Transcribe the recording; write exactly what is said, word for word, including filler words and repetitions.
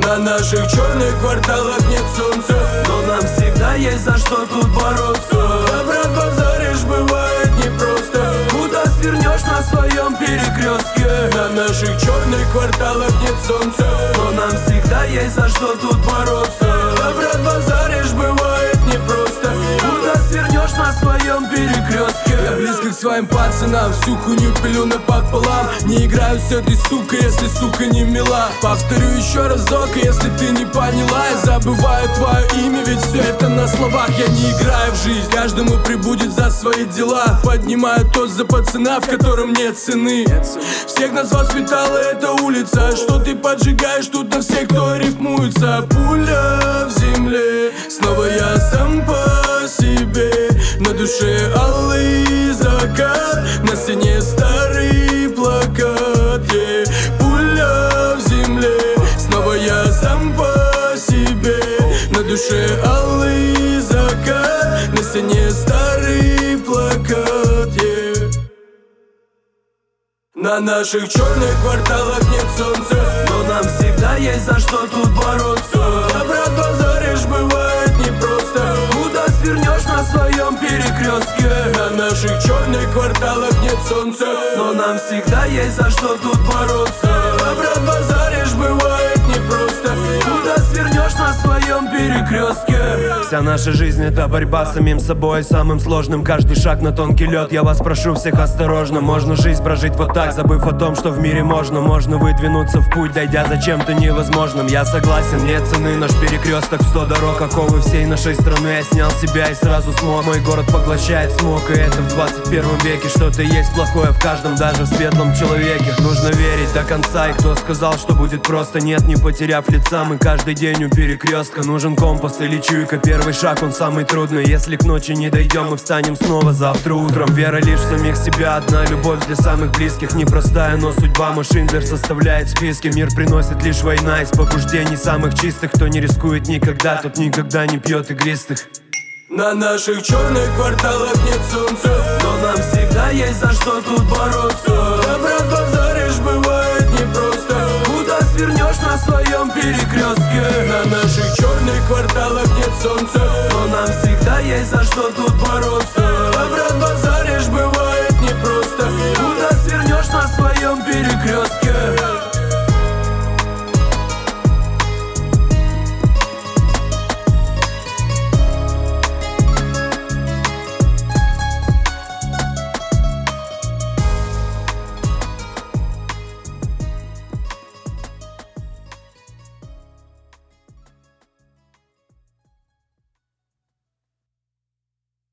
На наших черных кварталах нет солнца, но нам всегда есть за что тут бороться. На брат-базаришь бывает непросто, куда свернешь на своем перекрестке. На наших черных кварталах нет солнца, но нам всегда есть за что тут бороться. На брат-базаришь бывает непросто, куда свернешь на своем перекрестке. Я близко к своим пацанам, всю хуйню пилю напополам. Не играю с этой сукой, если сука не мила. Повторю еще разок, если ты не поняла, я забываю твое имя, ведь все это на словах. Я не играю в жизнь, каждому прибудет за свои дела. Поднимаю тост за пацана, в котором нет цены. Всех нас воспитала эта улица, что ты поджигаешь тут на всех, кто рифмуется. Пуля в земле, снова я сам по себе. На душе алый закат, на стене старый плакат, yeah. Пуля в земле, снова я сам по себе. На душе алый закат, на стене старый плакат, yeah. На наших черных кварталах нет солнца, но нам всегда есть за что тут бороться. На брат-базаришь бывает непросто, куда свернешь на своем перекрестке. На наших черных кварталах нет солнца, но нам всегда есть за что тут бороться. На брат-базаришь бывает непросто, куда свернешь на своем перекрестке. Вся наша жизнь — это борьба с самим собой, самым сложным, каждый шаг на тонкий лед. Я вас прошу всех осторожно, можно жизнь прожить вот так, забыв о том, что в мире можно. Можно выдвинуться в путь, дойдя за чем-то невозможным. Я согласен, нет цены, наш перекресток в сто дорог, оковы всей нашей страны. Я снял себя и сразу смог. Мой город поглощает смог, и это в двадцать первом веке. Что-то есть плохое в каждом, даже в светлом человеке. Нужно верить до конца, и кто сказал, что будет просто? Нет, не потеряв лица, мы каждый день у перекрестка. Нужен компас или чуйка, первый шаг, он самый трудный. Если к ночи не дойдем, мы встанем снова завтра утром. Вера лишь в самих себя, одна любовь для самых близких. Непростая, но судьба, мой Шиндлер составляет списки. Мир приносит лишь война из побуждений самых чистых. Кто не рискует никогда, тот никогда не пьет игристых. На наших черных кварталах нет солнца, но нам всегда есть за что тут бороться. На брат-базаришь бывает непросто, куда свернешь на своем перекрестке. На наших черных кварталах нет солнца, но нам всегда есть за что тут бороться.